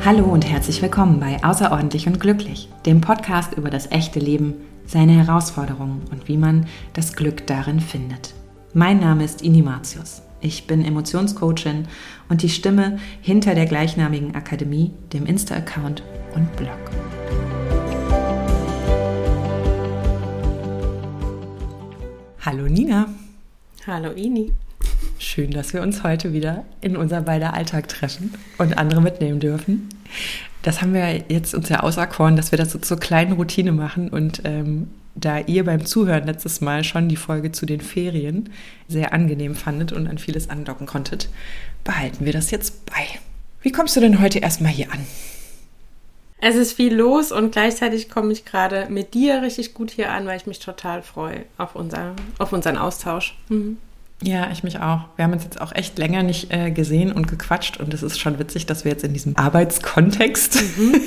Hallo und herzlich willkommen bei Außerordentlich und Glücklich, dem Podcast über das echte Leben, seine Herausforderungen und wie man das Glück darin findet. Mein Name ist Ini Martius. Ich bin Emotionscoachin und die Stimme hinter der gleichnamigen Akademie, dem Insta-Account und Blog. Hallo Nina. Hallo Ini. Schön, dass wir uns heute wieder in unser beider Alltag treffen und andere mitnehmen dürfen. Das haben wir jetzt uns ja auserkoren, dass wir das so zur kleinen Routine machen. Und da ihr beim Zuhören letztes Mal schon die Folge zu den Ferien sehr angenehm fandet und an vieles andocken konntet, behalten wir das jetzt bei. Wie kommst du denn heute erstmal hier an? Es ist viel los und gleichzeitig komme ich gerade mit dir richtig gut hier an, weil ich mich total freue auf unseren Austausch. Mhm. Ja, ich mich auch. Wir haben uns jetzt auch echt länger nicht gesehen und gequatscht und es ist schon witzig, dass wir jetzt in diesem Arbeitskontext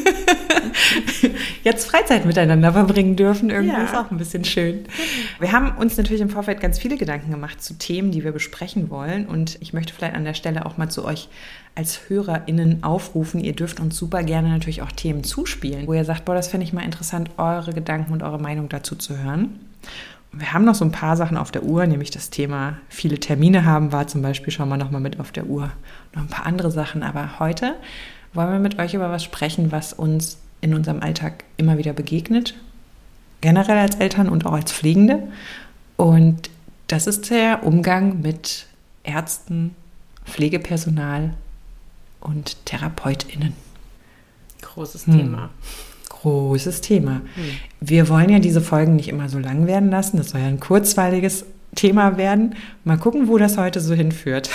jetzt Freizeit miteinander verbringen dürfen. Irgendwie ist auch ein bisschen schön. Wir haben uns natürlich im Vorfeld ganz viele Gedanken gemacht zu Themen, die wir besprechen wollen, und ich möchte vielleicht an der Stelle auch mal zu euch als HörerInnen aufrufen. Ihr dürft uns super gerne natürlich auch Themen zuspielen, wo ihr sagt, boah, das finde ich mal interessant, eure Gedanken und eure Meinung dazu zu hören. Wir haben noch so ein paar Sachen auf der Uhr, nämlich das Thema viele Termine haben war zum Beispiel schon mal nochmal mit auf der Uhr. Noch ein paar andere Sachen, aber heute wollen wir mit euch über was sprechen, was uns in unserem Alltag immer wieder begegnet, generell als Eltern und auch als Pflegende. Und das ist der Umgang mit Ärzten, Pflegepersonal und TherapeutInnen. Großes Thema. Großes Thema. Wir wollen ja diese Folgen nicht immer so lang werden lassen. Das soll ja ein kurzweiliges Thema werden. Mal gucken, wo das heute so hinführt.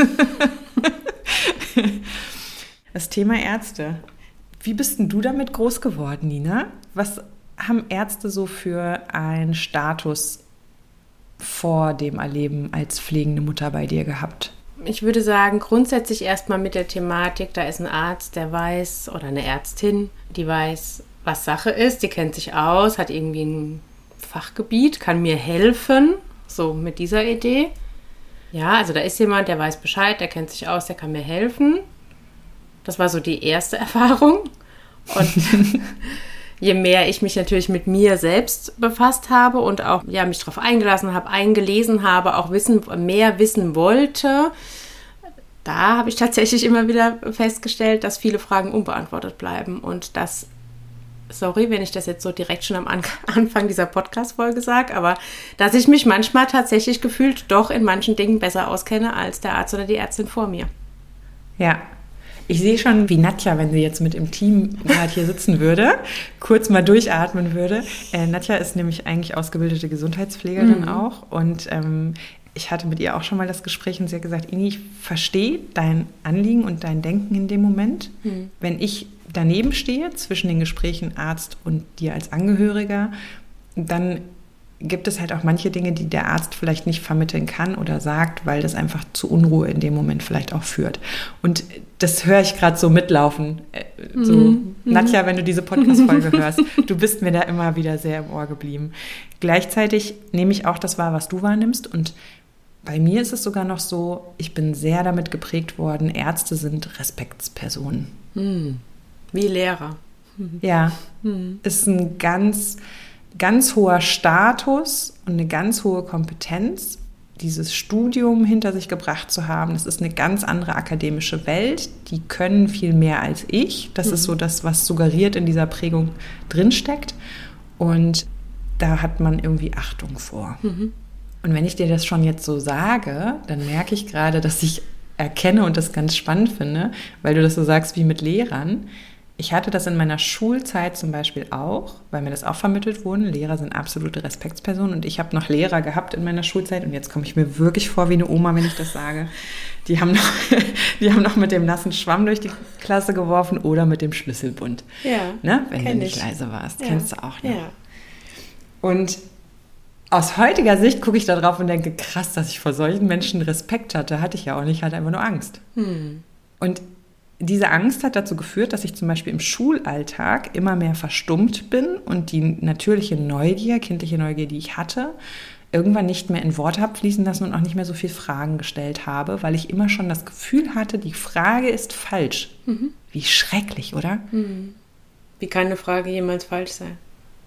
Das Thema Ärzte. Wie bist denn du damit groß geworden, Nina? Was haben Ärzte so für einen Status vor dem Erleben als pflegende Mutter bei dir gehabt? Ich würde sagen, grundsätzlich erstmal mit der Thematik, da ist ein Arzt, der weiß, oder eine Ärztin, die weiß, was Sache ist, die kennt sich aus, hat irgendwie ein Fachgebiet, kann mir helfen, so mit dieser Idee. Ja, also da ist jemand, der weiß Bescheid, der kennt sich aus, der kann mir helfen. Das war so die erste Erfahrung. Und je mehr ich mich natürlich mit mir selbst befasst habe und auch mich darauf eingelassen habe, eingelesen habe, auch mehr wissen wollte, da habe ich tatsächlich immer wieder festgestellt, dass viele Fragen unbeantwortet bleiben und dass, sorry, wenn ich das jetzt so direkt schon am Anfang dieser Podcast-Folge sage, aber dass ich mich manchmal tatsächlich gefühlt doch in manchen Dingen besser auskenne als der Arzt oder die Ärztin vor mir. Ja. Ich sehe schon, wie Nadja, wenn sie jetzt mit im Team gerade hier sitzen würde, kurz mal durchatmen würde. Nadja ist nämlich eigentlich ausgebildete Gesundheitspflegerin auch, und ich hatte mit ihr auch schon mal das Gespräch und sie hat gesagt, Ini, ich verstehe dein Anliegen und dein Denken in dem Moment. Wenn ich daneben stehe, zwischen den Gesprächen Arzt und dir als Angehöriger, dann gibt es halt auch manche Dinge, die der Arzt vielleicht nicht vermitteln kann oder sagt, weil das einfach zu Unruhe in dem Moment vielleicht auch führt. Und das höre ich gerade so mitlaufen. Nadja, wenn du diese Podcast-Folge hörst, du bist mir da immer wieder sehr im Ohr geblieben. Gleichzeitig nehme ich auch das wahr, was du wahrnimmst, und bei mir ist es sogar noch so, ich bin sehr damit geprägt worden, Ärzte sind Respektspersonen. Wie Lehrer. Ja, ist ein ganz hoher Status und eine ganz hohe Kompetenz, dieses Studium hinter sich gebracht zu haben. Das ist eine ganz andere akademische Welt. Die können viel mehr als ich. Das ist so das, was suggeriert in dieser Prägung drinsteckt. Und da hat man irgendwie Achtung vor. Und wenn ich dir das schon jetzt so sage, dann merke ich gerade, dass ich erkenne und das ganz spannend finde, weil du das so sagst wie mit Lehrern. Ich hatte das in meiner Schulzeit zum Beispiel auch, weil mir das auch vermittelt wurde. Lehrer sind absolute Respektspersonen, und ich habe noch Lehrer gehabt in meiner Schulzeit, und jetzt komme ich mir wirklich vor wie eine Oma, wenn ich das sage. Die haben noch mit dem nassen Schwamm durch die Klasse geworfen oder mit dem Schlüsselbund. Ja, ne? Wenn du nicht leise warst. Ja. Kennst du auch noch. Ja. Und aus heutiger Sicht gucke ich da drauf und denke, krass, dass ich vor solchen Menschen Respekt hatte. Hatte ich ja auch nicht, hatte einfach nur Angst. Und diese Angst hat dazu geführt, dass ich zum Beispiel im Schulalltag immer mehr verstummt bin und die natürliche Neugier, kindliche Neugier, die ich hatte, irgendwann nicht mehr in Worte habe fließen lassen und auch nicht mehr so viele Fragen gestellt habe, weil ich immer schon das Gefühl hatte, die Frage ist falsch. Wie schrecklich, oder? Wie kann eine Frage jemals falsch sein?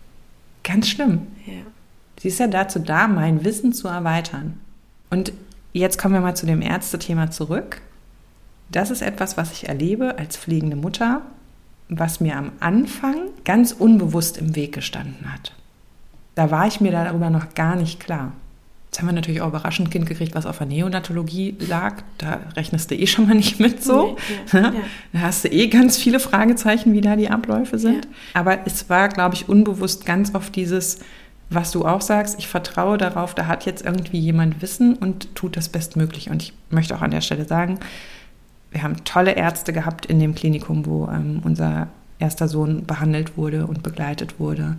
Ganz schlimm. Ja. Sie ist ja dazu da, mein Wissen zu erweitern. Und jetzt kommen wir mal zu dem Ärztethema zurück. Das ist etwas, was ich erlebe als pflegende Mutter, was mir am Anfang ganz unbewusst im Weg gestanden hat. Da war ich mir darüber noch gar nicht klar. Jetzt haben wir natürlich auch überraschend ein Kind gekriegt, was auf der Neonatologie lag. Da rechnest du eh schon mal nicht mit so. Nee, ja. Da hast du eh ganz viele Fragezeichen, wie da die Abläufe sind. Ja. Aber es war, glaube ich, unbewusst ganz oft dieses, was du auch sagst, ich vertraue darauf, da hat jetzt irgendwie jemand Wissen und tut das Bestmögliche. Und ich möchte auch an der Stelle sagen, wir haben tolle Ärzte gehabt in dem Klinikum, wo unser erster Sohn behandelt wurde und begleitet wurde.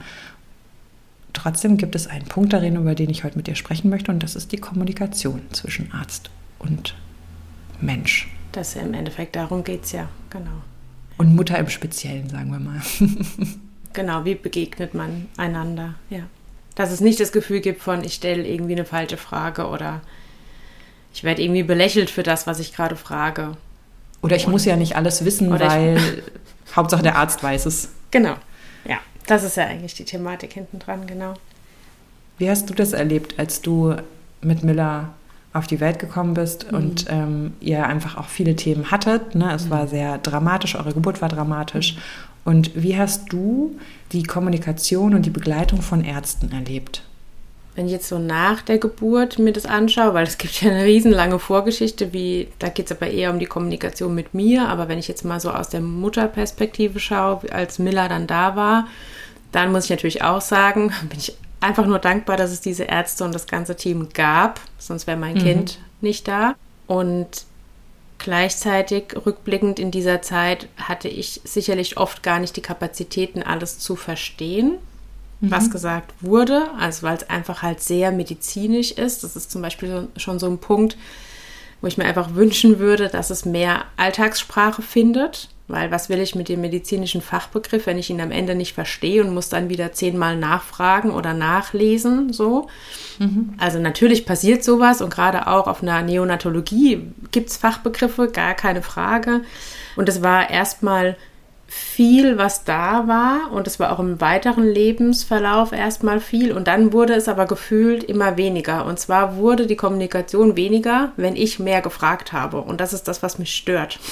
Trotzdem gibt es einen Punkt darin, über den ich heute mit dir sprechen möchte, und das ist die Kommunikation zwischen Arzt und Mensch. Das im Endeffekt, darum geht es ja, genau. Und Mutter im Speziellen, sagen wir mal. Genau, wie begegnet man einander, ja. Dass es nicht das Gefühl gibt von, ich stelle irgendwie eine falsche Frage oder ich werde irgendwie belächelt für das, was ich gerade frage. Oder ich muss ja nicht alles wissen, weil Hauptsache der Arzt weiß es. Genau, ja. Das ist ja eigentlich die Thematik hinten dran, genau. Wie hast du das erlebt, als du mit Miller auf die Welt gekommen bist und ihr einfach auch viele Themen hattet? Ne? Es war sehr dramatisch, eure Geburt war dramatisch. Und wie hast du die Kommunikation und die Begleitung von Ärzten erlebt? Wenn ich jetzt so nach der Geburt mir das anschaue, weil es gibt ja eine riesenlange Vorgeschichte, da geht es aber eher um die Kommunikation mit mir, aber wenn ich jetzt mal so aus der Mutterperspektive schaue, als Miller dann da war, dann muss ich natürlich auch sagen, bin ich einfach nur dankbar, dass es diese Ärzte und das ganze Team gab, sonst wäre mein Kind nicht da. Und gleichzeitig, rückblickend in dieser Zeit, hatte ich sicherlich oft gar nicht die Kapazitäten, alles zu verstehen, was gesagt wurde, also weil es einfach halt sehr medizinisch ist. Das ist zum Beispiel schon so ein Punkt, wo ich mir einfach wünschen würde, dass es mehr Alltagssprache findet, weil was will ich mit dem medizinischen Fachbegriff, wenn ich ihn am Ende nicht verstehe und muss dann wieder 10-mal nachfragen oder nachlesen, so. Also natürlich passiert sowas und gerade auch auf einer Neonatologie gibt es Fachbegriffe, gar keine Frage. Und es war erstmal viel, was da war, und es war auch im weiteren Lebensverlauf erstmal viel, und dann wurde es aber gefühlt immer weniger, und zwar wurde die Kommunikation weniger, wenn ich mehr gefragt habe, und das ist das, was mich stört.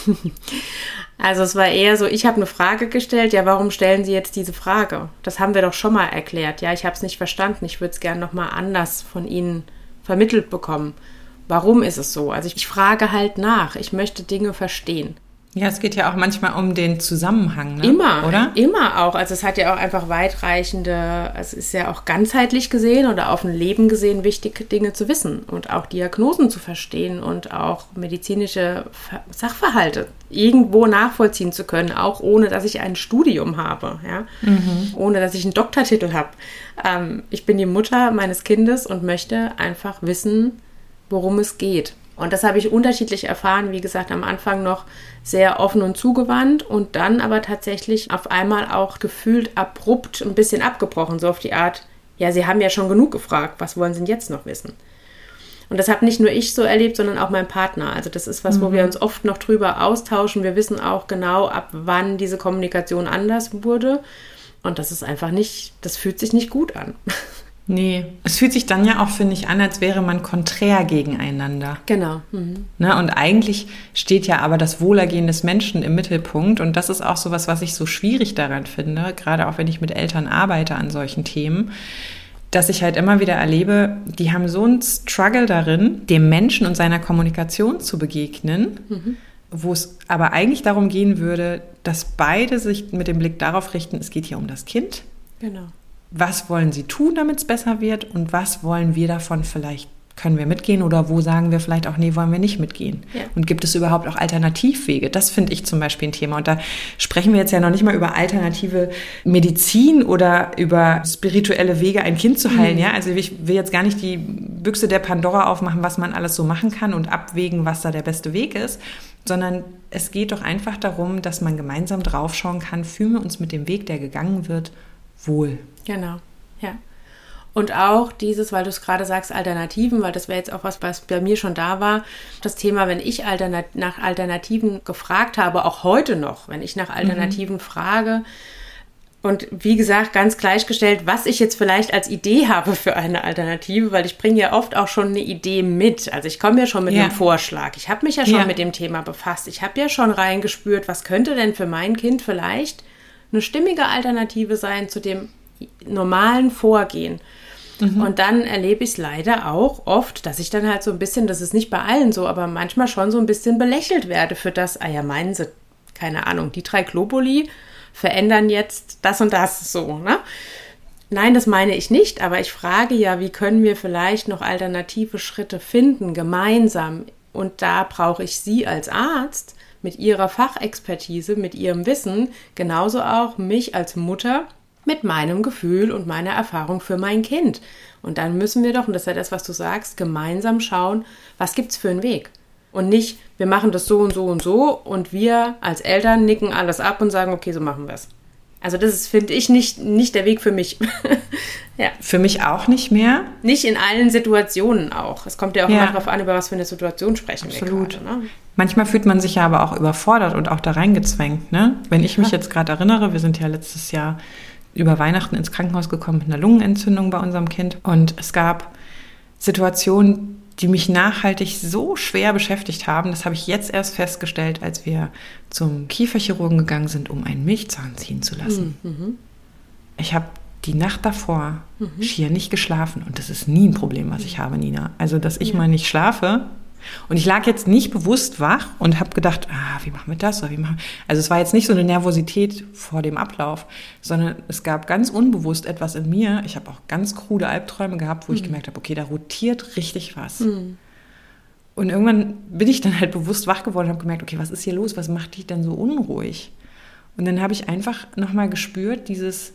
Also es war eher so, ich habe eine Frage gestellt, ja, warum stellen Sie jetzt diese Frage? Das haben wir doch schon mal erklärt, ja, ich habe es nicht verstanden, ich würde es gerne nochmal anders von Ihnen vermittelt bekommen. Warum ist es so? Also ich frage halt nach, ich möchte Dinge verstehen. Ja, es geht ja auch manchmal um den Zusammenhang, ne? Immer, oder? Immer auch. Also es hat ja auch einfach weitreichende, es ist ja auch ganzheitlich gesehen oder auf ein Leben gesehen wichtig, Dinge zu wissen und auch Diagnosen zu verstehen und auch medizinische Sachverhalte irgendwo nachvollziehen zu können, auch ohne, dass ich ein Studium habe, ja? Ohne, dass ich einen Doktortitel habe. Ich bin die Mutter meines Kindes und möchte einfach wissen, worum es geht. Und das habe ich unterschiedlich erfahren, wie gesagt, am Anfang noch sehr offen und zugewandt und dann aber tatsächlich auf einmal auch gefühlt abrupt ein bisschen abgebrochen, so auf die Art, ja, Sie haben ja schon genug gefragt, was wollen Sie denn jetzt noch wissen? Und das habe nicht nur ich so erlebt, sondern auch mein Partner. Also das ist was, wo wir uns oft noch drüber austauschen. Wir wissen auch genau, ab wann diese Kommunikation anders wurde. Und das ist einfach nicht, das fühlt sich nicht gut an. Nee, es fühlt sich dann ja auch, finde ich, an, als wäre man konträr gegeneinander. Genau. Ne? Und eigentlich steht ja aber das Wohlergehen des Menschen im Mittelpunkt. Und das ist auch sowas, was ich so schwierig daran finde, gerade auch wenn ich mit Eltern arbeite an solchen Themen, dass ich halt immer wieder erlebe, die haben so einen Struggle darin, dem Menschen und seiner Kommunikation zu begegnen, wo es aber eigentlich darum gehen würde, dass beide sich mit dem Blick darauf richten, es geht hier um das Kind. Genau. Was wollen sie tun, damit es besser wird, und was wollen wir davon, vielleicht können wir mitgehen, oder wo sagen wir vielleicht auch, nee, wollen wir nicht mitgehen. Ja. Und gibt es überhaupt auch Alternativwege? Das finde ich zum Beispiel ein Thema. Und da sprechen wir jetzt ja noch nicht mal über alternative Medizin oder über spirituelle Wege, ein Kind zu heilen. Ja? Also ich will jetzt gar nicht die Büchse der Pandora aufmachen, was man alles so machen kann und abwägen, was da der beste Weg ist, sondern es geht doch einfach darum, dass man gemeinsam draufschauen kann, fühlen wir uns mit dem Weg, der gegangen wird, wohl. Genau, ja. Und auch dieses, weil du es gerade sagst, Alternativen, weil das wäre jetzt auch was bei mir schon da war, das Thema, wenn ich nach Alternativen gefragt habe, auch heute noch, wenn ich nach Alternativen frage und wie gesagt, ganz gleichgestellt, was ich jetzt vielleicht als Idee habe für eine Alternative, weil ich bringe ja oft auch schon eine Idee mit. Also ich komme ja schon mit einem Vorschlag. Ich habe mich ja schon mit dem Thema befasst. Ich habe ja schon reingespürt, was könnte denn für mein Kind vielleicht eine stimmige Alternative sein zu dem normalen Vorgehen. Und dann erlebe ich es leider auch oft, dass ich dann halt so ein bisschen, das ist nicht bei allen so, aber manchmal schon so ein bisschen belächelt werde für das, meinen sie, keine Ahnung, die 3 Globuli verändern jetzt das und das so, ne? Nein, das meine ich nicht, aber ich frage ja, wie können wir vielleicht noch alternative Schritte finden, gemeinsam? Und da brauche ich Sie als Arzt mit Ihrer Fachexpertise, mit Ihrem Wissen, genauso auch mich als Mutter, mit meinem Gefühl und meiner Erfahrung für mein Kind. Und dann müssen wir doch, und das ist ja das, was du sagst, gemeinsam schauen, was gibt's für einen Weg. Und nicht, wir machen das so und so und so und wir als Eltern nicken alles ab und sagen, okay, so machen wir es. Also das ist, finde ich, nicht der Weg für mich. Ja. Für mich auch nicht mehr. Nicht in allen Situationen auch. Es kommt ja auch immer darauf an, über was für eine Situation sprechen wir gerade. Ne? Manchmal fühlt man sich ja aber auch überfordert und auch da reingezwängt. Ne? Wenn ich mich jetzt gerade erinnere, wir sind ja letztes Jahr über Weihnachten ins Krankenhaus gekommen mit einer Lungenentzündung bei unserem Kind. Und es gab Situationen, die mich nachhaltig so schwer beschäftigt haben. Das habe ich jetzt erst festgestellt, als wir zum Kieferchirurgen gegangen sind, um einen Milchzahn ziehen zu lassen. Ich habe die Nacht davor schier nicht geschlafen. Und das ist nie ein Problem, was ich habe, Nina. Also, dass ich mal nicht schlafe. Und ich lag jetzt nicht bewusst wach und habe gedacht, wie machen wir das? Oder also es war jetzt nicht so eine Nervosität vor dem Ablauf, sondern es gab ganz unbewusst etwas in mir. Ich habe auch ganz krude Albträume gehabt, wo ich gemerkt habe, okay, da rotiert richtig was. Und irgendwann bin ich dann halt bewusst wach geworden und habe gemerkt, okay, was ist hier los? Was macht dich denn so unruhig? Und dann habe ich einfach nochmal gespürt,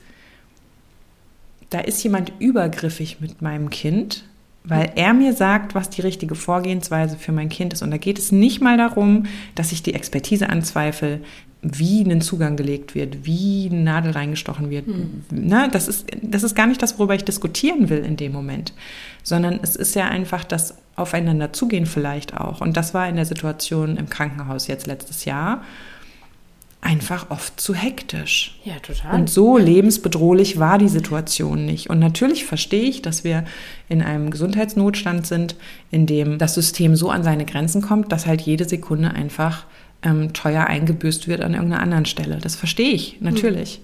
da ist jemand übergriffig mit meinem Kind, weil er mir sagt, was die richtige Vorgehensweise für mein Kind ist. Und da geht es nicht mal darum, dass ich die Expertise anzweifle, wie ein Zugang gelegt wird, wie eine Nadel reingestochen wird. Na, das ist gar nicht das, worüber ich diskutieren will in dem Moment, sondern es ist ja einfach das Aufeinander zugehen vielleicht auch. Und das war in der Situation im Krankenhaus jetzt letztes Jahr einfach oft zu hektisch. Ja, total. Und so lebensbedrohlich war die Situation nicht. Und natürlich verstehe ich, dass wir in einem Gesundheitsnotstand sind, in dem das System so an seine Grenzen kommt, dass halt jede Sekunde einfach teuer eingebüßt wird an irgendeiner anderen Stelle. Das verstehe ich, natürlich.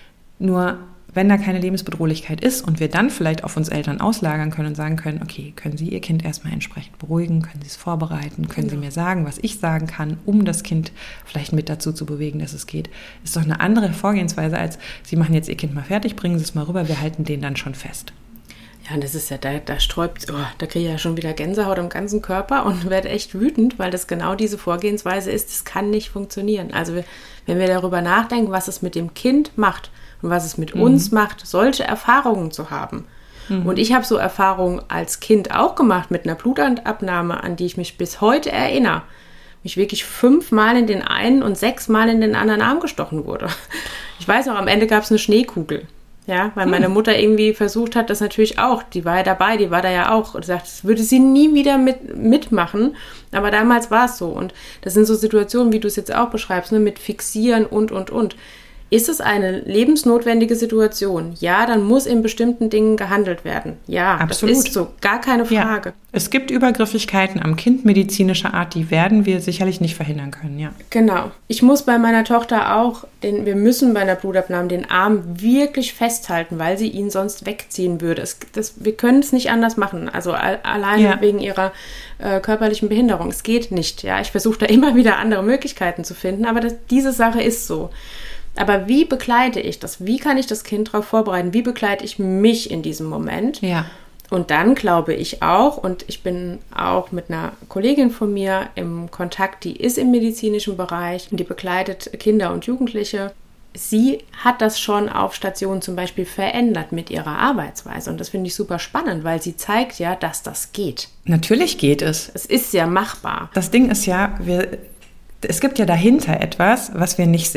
Nur wenn da keine Lebensbedrohlichkeit ist und wir dann vielleicht auf uns Eltern auslagern können und sagen können, okay, können Sie Ihr Kind erstmal entsprechend beruhigen, können Sie es vorbereiten, können Sie mir sagen, was ich sagen kann, um das Kind vielleicht mit dazu zu bewegen, dass es geht, ist doch eine andere Vorgehensweise als, Sie machen jetzt Ihr Kind mal fertig, bringen Sie es mal rüber, wir halten den dann schon fest. Ja, und das ist ja, da sträubt, da kriege ich ja schon wieder Gänsehaut am ganzen Körper und werde echt wütend, weil das genau diese Vorgehensweise ist, das kann nicht funktionieren. Also wenn wir darüber nachdenken, was es mit dem Kind macht, und was es mit uns macht, solche Erfahrungen zu haben. Und ich habe so Erfahrungen als Kind auch gemacht mit einer Blutabnahme, an die ich mich bis heute erinnere. Mich wirklich 5-mal in den einen und 6-mal in den anderen Arm gestochen wurde. Ich weiß noch, am Ende gab es eine Schneekugel. Ja, weil meine Mutter irgendwie versucht hat, das natürlich auch, die war ja dabei, die war da ja auch und sagt, das würde sie nie wieder mitmachen, aber damals war es so. Und das sind so Situationen, wie du es jetzt auch beschreibst, ne, mit Fixieren und. Ist es eine lebensnotwendige Situation? Ja, dann muss in bestimmten Dingen gehandelt werden. Ja, absolut. Das ist so, gar keine Frage. Ja. Es gibt Übergriffigkeiten am Kind medizinischer Art, die werden wir sicherlich nicht verhindern können, ja. Genau. Ich muss bei meiner Tochter auch, wir müssen bei einer Blutabnahme den Arm wirklich festhalten, weil sie ihn sonst wegziehen würde. Wir können es nicht anders machen, also alleine wegen ihrer körperlichen Behinderung. Es geht nicht, ja. Ich versuche da immer wieder andere Möglichkeiten zu finden, aber diese Sache ist so. Aber wie begleite ich das? Wie kann ich das Kind darauf vorbereiten? Wie begleite ich mich in diesem Moment? Ja. Und dann glaube ich auch, und ich bin auch mit einer Kollegin von mir im Kontakt, die ist im medizinischen Bereich und die begleitet Kinder und Jugendliche. Sie hat das schon auf Station zum Beispiel verändert mit ihrer Arbeitsweise. Und das finde ich super spannend, weil sie zeigt ja, dass das geht. Natürlich geht es. Es ist ja machbar. Das Ding ist ja, es gibt ja dahinter etwas, was wir nicht sehen.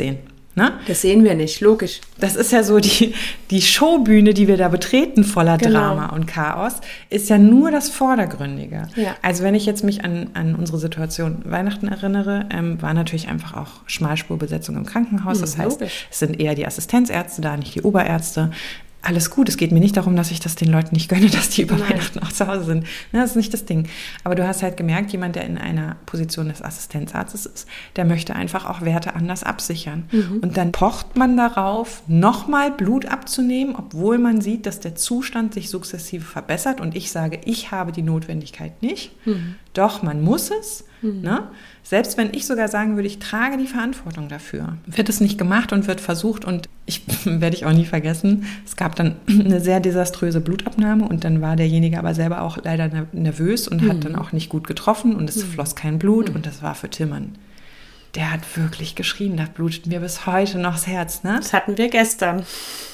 Ne? Das sehen wir nicht, logisch. Das ist ja so die Showbühne, die wir da betreten, voller Drama und Chaos, ist ja nur das Vordergründige. Ja. Also wenn ich jetzt mich an unsere Situation Weihnachten erinnere, war natürlich einfach auch Schmalspurbesetzung im Krankenhaus. Das heißt, es sind eher die Assistenzärzte da, nicht die Oberärzte. Alles gut, es geht mir nicht darum, dass ich das den Leuten nicht gönne, dass die über Weihnachten auch zu Hause sind. Das ist nicht das Ding. Aber du hast halt gemerkt, jemand, der in einer Position des Assistenzarztes ist, der möchte einfach auch Werte anders absichern. Und dann pocht man darauf, nochmal Blut abzunehmen, obwohl man sieht, dass der Zustand sich sukzessive verbessert. Und ich sage, ich habe die Notwendigkeit nicht. Doch, man muss es. Ne? Selbst wenn ich sogar sagen würde, ich trage die Verantwortung dafür, wird es nicht gemacht und wird versucht. Und werde ich auch nie vergessen, es gab dann eine sehr desaströse Blutabnahme und dann war derjenige aber selber auch leider nervös und hat dann auch nicht gut getroffen und es floss kein Blut und das war für Tillmann. Der hat wirklich geschrien, da blutet mir bis heute noch das Herz. Ne? Das hatten wir gestern.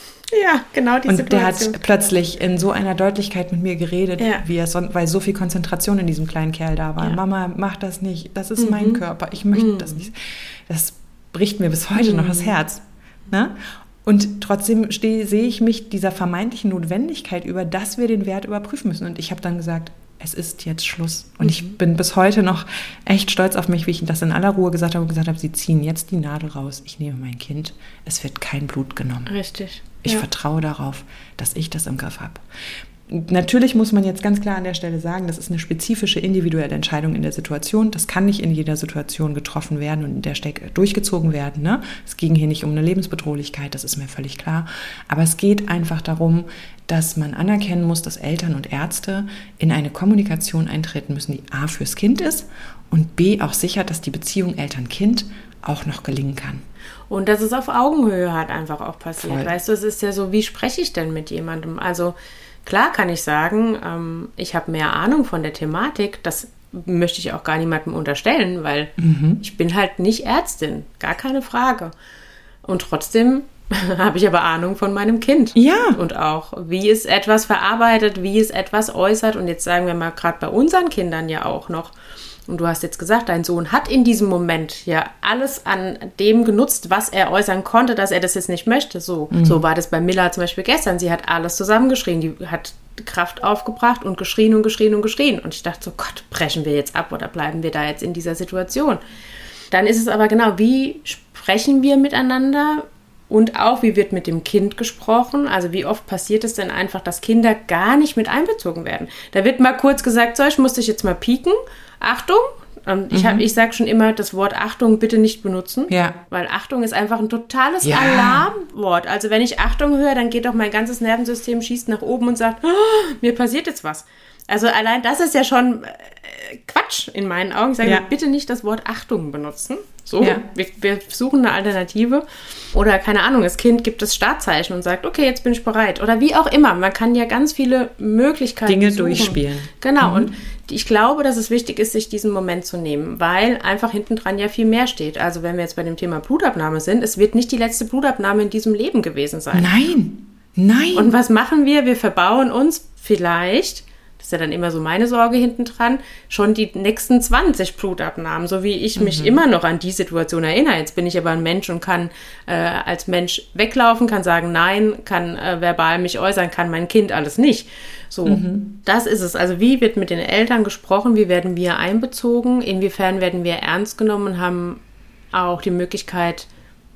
Ja, genau die und Situation. Der hat plötzlich in so einer Deutlichkeit mit mir geredet, weil so viel Konzentration in diesem kleinen Kerl da war. Ja. Mama, mach das nicht, das ist mein Körper, ich möchte das nicht. Das bricht mir bis heute noch das Herz. Ne? Und trotzdem sehe ich mich dieser vermeintlichen Notwendigkeit über, dass wir den Wert überprüfen müssen. Und ich habe dann gesagt, es ist jetzt Schluss. Und ich bin bis heute noch echt stolz auf mich, wie ich das in aller Ruhe gesagt habe sie ziehen jetzt die Nadel raus. Ich nehme mein Kind. Es wird kein Blut genommen. Richtig. Ich vertraue darauf, dass ich das im Griff habe. Natürlich muss man jetzt ganz klar an der Stelle sagen, das ist eine spezifische individuelle Entscheidung in der Situation. Das kann nicht in jeder Situation getroffen werden und in der Stelle durchgezogen werden. Ne? Es ging hier nicht um eine Lebensbedrohlichkeit, das ist mir völlig klar. Aber es geht einfach darum, dass man anerkennen muss, dass Eltern und Ärzte in eine Kommunikation eintreten müssen, die A fürs Kind ist und B auch sichert, dass die Beziehung Eltern-Kind auch noch gelingen kann. Und dass es auf Augenhöhe halt einfach auch passiert. Voll. Weißt du, es ist ja so, wie spreche ich denn mit jemandem? Also klar kann ich sagen, ich habe mehr Ahnung von der Thematik. Das möchte ich auch gar niemandem unterstellen, weil ich bin halt nicht Ärztin. Gar keine Frage. Und trotzdem habe ich aber Ahnung von meinem Kind. Ja. Und auch, wie es etwas verarbeitet, wie es etwas äußert. Und jetzt sagen wir mal gerade bei unseren Kindern ja auch noch, und du hast jetzt gesagt, dein Sohn hat in diesem Moment ja alles an dem genutzt, was er äußern konnte, dass er das jetzt nicht möchte. So war das bei Milla zum Beispiel gestern. Sie hat alles zusammengeschrien. Die hat Kraft aufgebracht und geschrien und geschrien und geschrien. Und ich dachte so, Gott, brechen wir jetzt ab oder bleiben wir da jetzt in dieser Situation? Dann ist es aber genau, wie sprechen wir miteinander? Und auch, wie wird mit dem Kind gesprochen? Also wie oft passiert es denn einfach, dass Kinder gar nicht mit einbezogen werden? Da wird mal kurz gesagt, so, ich muss dich jetzt mal pieken. Achtung. Ich sage schon immer, das Wort Achtung bitte nicht benutzen. Ja. Weil Achtung ist einfach ein totales Alarmwort. Also wenn ich Achtung höre, dann geht doch mein ganzes Nervensystem, schießt nach oben und sagt, oh, mir passiert jetzt was. Also allein das ist ja schon Quatsch in meinen Augen. Ich sage bitte nicht das Wort Achtung benutzen. So, wir suchen eine Alternative. Oder keine Ahnung, das Kind gibt das Startzeichen und sagt, okay, jetzt bin ich bereit. Oder wie auch immer. Man kann ja ganz viele Möglichkeiten Dinge suchen. Durchspielen. Genau. Und ich glaube, dass es wichtig ist, sich diesen Moment zu nehmen, weil einfach hinten dran ja viel mehr steht. Also wenn wir jetzt bei dem Thema Blutabnahme sind, es wird nicht die letzte Blutabnahme in diesem Leben gewesen sein. Nein. Und was machen wir? Wir verbauen uns vielleicht, das ist ja dann immer so meine Sorge hinten dran, schon die nächsten 20 Blutabnahmen, so wie ich mich immer noch an die Situation erinnere. Jetzt bin ich aber ein Mensch und kann als Mensch weglaufen, kann sagen Nein, kann verbal mich äußern, kann mein Kind alles nicht. So, das ist es. Also wie wird mit den Eltern gesprochen, wie werden wir einbezogen, inwiefern werden wir ernst genommen und haben auch die Möglichkeit,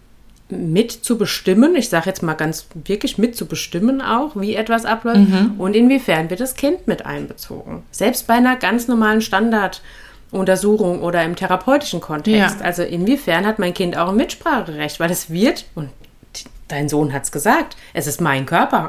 mitzubestimmen, ich sage jetzt mal ganz wirklich mitzubestimmen auch, wie etwas abläuft und inwiefern wird das Kind mit einbezogen. Selbst bei einer ganz normalen Standarduntersuchung oder im therapeutischen Kontext. Ja. Also inwiefern hat mein Kind auch ein Mitspracherecht, weil es wird, und dein Sohn hat es gesagt, es ist mein Körper.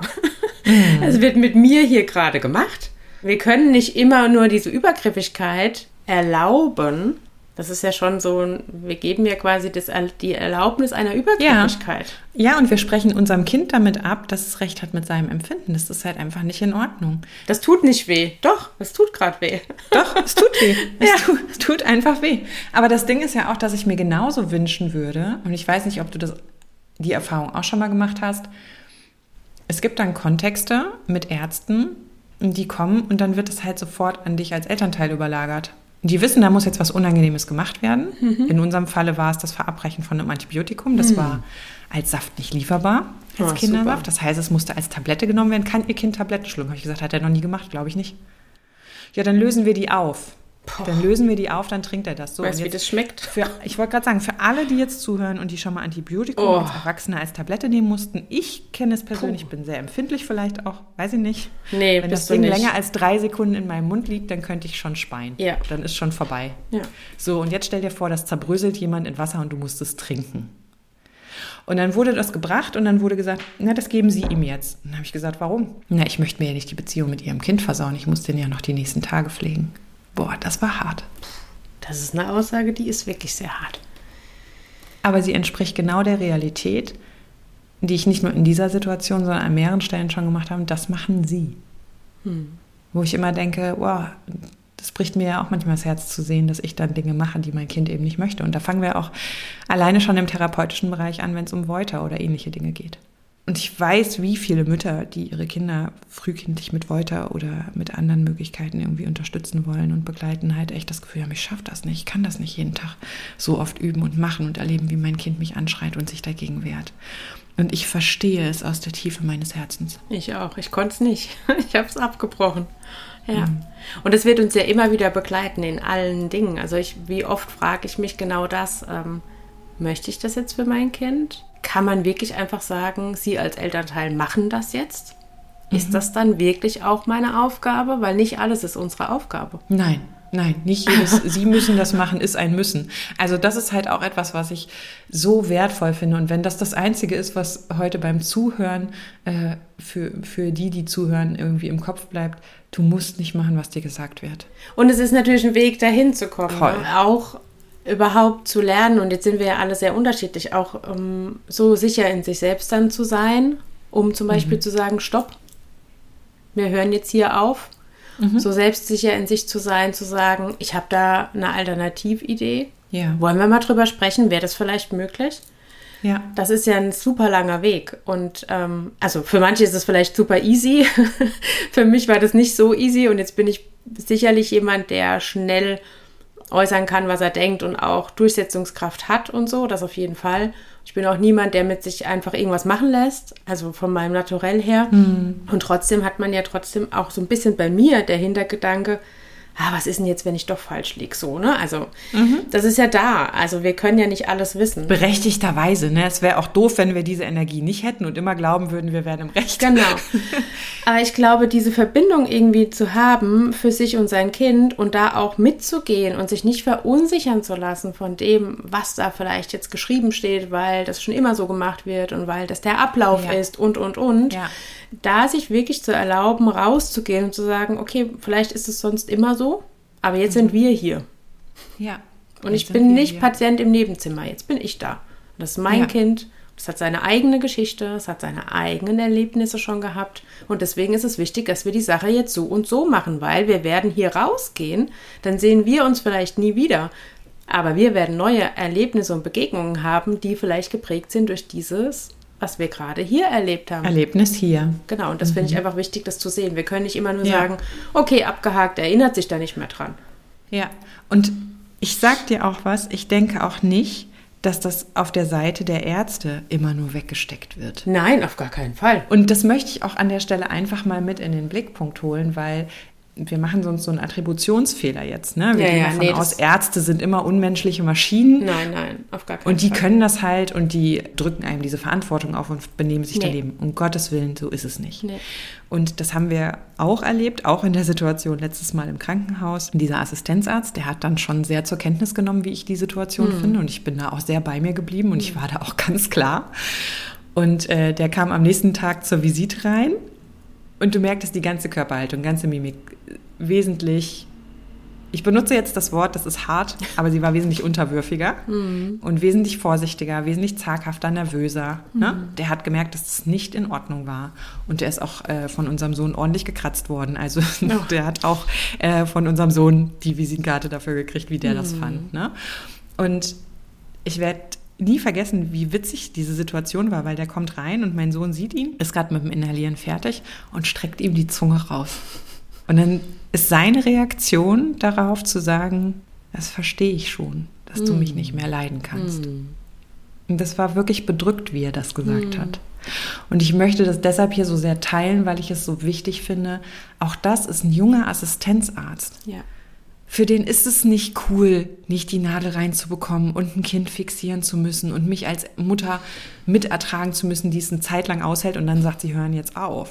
Es wird mit mir hier gerade gemacht. Wir können nicht immer nur diese Übergriffigkeit erlauben. Das ist ja schon so, wir geben ja quasi die Erlaubnis einer Übergriffigkeit. Ja, und wir sprechen unserem Kind damit ab, dass es Recht hat mit seinem Empfinden. Das ist halt einfach nicht in Ordnung. Das tut nicht weh. Doch, es tut gerade weh. Doch, es tut weh. Es tut einfach weh. Aber das Ding ist ja auch, dass ich mir genauso wünschen würde, und ich weiß nicht, ob du die Erfahrung auch schon mal gemacht hast, es gibt dann Kontexte mit Ärzten, die kommen und dann wird es halt sofort an dich als Elternteil überlagert. Die wissen, da muss jetzt was Unangenehmes gemacht werden. In unserem Falle war es das Verabreichen von einem Antibiotikum. Das war als Saft nicht lieferbar, als Kindersaft. Super. Das heißt, es musste als Tablette genommen werden. Kann Ihr Kind Tabletten schlucken? Habe ich gesagt, hat er noch nie gemacht, glaube ich nicht. Ja, dann lösen wir die auf. Dann trinkt er das. So, weißt du, wie das schmeckt? Ich wollte gerade sagen, für alle, die jetzt zuhören und die schon mal Antibiotikum als Erwachsene als Tablette nehmen mussten, ich kenne es persönlich, bin sehr empfindlich vielleicht auch, weiß ich nicht. Nee, wenn das Ding länger als 3 Sekunden in meinem Mund liegt, dann könnte ich schon speien. Ja. Dann ist schon vorbei. Ja. So, und jetzt stell dir vor, das zerbröselt jemand in Wasser und du musst es trinken. Und dann wurde das gebracht und dann wurde gesagt, na, das geben Sie ihm jetzt. Und dann habe ich gesagt, warum? Na, ich möchte mir ja nicht die Beziehung mit Ihrem Kind versauen. Ich muss den ja noch die nächsten Tage pflegen. Boah, das war hart. Das ist eine Aussage, die ist wirklich sehr hart. Aber sie entspricht genau der Realität, die ich nicht nur in dieser Situation, sondern an mehreren Stellen schon gemacht habe. Und das machen sie. Wo ich immer denke, wow, das bricht mir ja auch manchmal das Herz zu sehen, dass ich dann Dinge mache, die mein Kind eben nicht möchte. Und da fangen wir auch alleine schon im therapeutischen Bereich an, wenn es um Wolter oder ähnliche Dinge geht. Und ich weiß, wie viele Mütter, die ihre Kinder frühkindlich mit Wolter oder mit anderen Möglichkeiten irgendwie unterstützen wollen und begleiten, halt echt das Gefühl haben, ich schaffe das nicht, ich kann das nicht jeden Tag so oft üben und machen und erleben, wie mein Kind mich anschreit und sich dagegen wehrt. Und ich verstehe es aus der Tiefe meines Herzens. Ich auch, ich konnte es nicht. Ich habe es abgebrochen. Ja. Und es wird uns ja immer wieder begleiten in allen Dingen. Also wie oft frage ich mich genau das, möchte ich das jetzt für mein Kind? Kann man wirklich einfach sagen, Sie als Elternteil machen das jetzt? Ist das dann wirklich auch meine Aufgabe? Weil nicht alles ist unsere Aufgabe. Nein, nicht jedes Sie müssen das machen, ist ein Müssen. Also das ist halt auch etwas, was ich so wertvoll finde. Und wenn das Einzige ist, was heute beim Zuhören für die zuhören, irgendwie im Kopf bleibt, du musst nicht machen, was dir gesagt wird. Und es ist natürlich ein Weg, dahin zu kommen. Auch überhaupt zu lernen, und jetzt sind wir ja alle sehr unterschiedlich, auch so sicher in sich selbst dann zu sein, um zum Beispiel zu sagen, stopp, wir hören jetzt hier auf, so selbstsicher in sich zu sein, zu sagen, ich habe da eine Alternatividee, wollen wir mal drüber sprechen, wäre das vielleicht möglich? Ja. Das ist ja ein super langer Weg und also für manche ist es vielleicht super easy, für mich war das nicht so easy und jetzt bin ich sicherlich jemand, der schnell äußern kann, was er denkt und auch Durchsetzungskraft hat und so, das auf jeden Fall. Ich bin auch niemand, der mit sich einfach irgendwas machen lässt, also von meinem Naturell her. Und trotzdem hat man ja trotzdem auch so ein bisschen bei mir der Hintergedanke, was ist denn jetzt, wenn ich doch falsch liege, so, ne? Also, das ist ja da. Also, wir können ja nicht alles wissen. Berechtigterweise, ne? Es wäre auch doof, wenn wir diese Energie nicht hätten und immer glauben würden, wir wären im Recht. Genau. Aber ich glaube, diese Verbindung irgendwie zu haben für sich und sein Kind und da auch mitzugehen und sich nicht verunsichern zu lassen von dem, was da vielleicht jetzt geschrieben steht, weil das schon immer so gemacht wird und weil das der Ablauf ist und. Ja. Da sich wirklich zu erlauben, rauszugehen und zu sagen, okay, vielleicht ist es sonst immer so, aber jetzt sind wir hier. Ja. Und ich bin nicht Patient im Nebenzimmer, jetzt bin ich da. Und das ist mein Kind, das hat seine eigene Geschichte, es hat seine eigenen Erlebnisse schon gehabt und deswegen ist es wichtig, dass wir die Sache jetzt so und so machen, weil wir werden hier rausgehen, dann sehen wir uns vielleicht nie wieder. Aber wir werden neue Erlebnisse und Begegnungen haben, die vielleicht geprägt sind durch dieses, was wir gerade hier erlebt haben. Erlebnis hier. Genau, und das finde ich einfach wichtig, das zu sehen. Wir können nicht immer nur sagen, okay, abgehakt, erinnert sich da nicht mehr dran. Ja, und ich sag dir auch was, ich denke auch nicht, dass das auf der Seite der Ärzte immer nur weggesteckt wird. Nein, auf gar keinen Fall. Und das möchte ich auch an der Stelle einfach mal mit in den Blickpunkt holen, weil wir machen sonst so einen Attributionsfehler jetzt. Ne? Wir gehen davon aus, Ärzte sind immer unmenschliche Maschinen. Nein, auf gar keinen Fall. Und die können das halt und die drücken einem diese Verantwortung auf und benehmen sich daneben. Um Gottes Willen, so ist es nicht. Nee. Und das haben wir auch erlebt, auch in der Situation letztes Mal im Krankenhaus. Dieser Assistenzarzt, der hat dann schon sehr zur Kenntnis genommen, wie ich die Situation finde. Und ich bin da auch sehr bei mir geblieben und ich war da auch ganz klar. Und der kam am nächsten Tag zur Visite rein. Und du merktest die ganze Körperhaltung, ganze Mimik wesentlich, ich benutze jetzt das Wort, das ist hart, aber sie war wesentlich unterwürfiger und wesentlich vorsichtiger, wesentlich zaghafter, nervöser. Ne? Der hat gemerkt, dass es nicht in Ordnung war. Und der ist auch von unserem Sohn ordentlich gekratzt worden. Also der hat auch von unserem Sohn die Visitenkarte dafür gekriegt, wie der das fand. Ne? Und ich werde nie vergessen, wie witzig diese Situation war, weil der kommt rein und mein Sohn sieht ihn, ist gerade mit dem Inhalieren fertig und streckt ihm die Zunge raus. Und dann ist seine Reaktion darauf zu sagen, das verstehe ich schon, dass du mich nicht mehr leiden kannst. Und das war wirklich bedrückt, wie er das gesagt hat. Und ich möchte das deshalb hier so sehr teilen, weil ich es so wichtig finde. Auch das ist ein junger Assistenzarzt. Ja. Für den ist es nicht cool, nicht die Nadel reinzubekommen und ein Kind fixieren zu müssen und mich als Mutter mitertragen zu müssen, die es eine Zeit lang aushält und dann sagt, sie hören jetzt auf.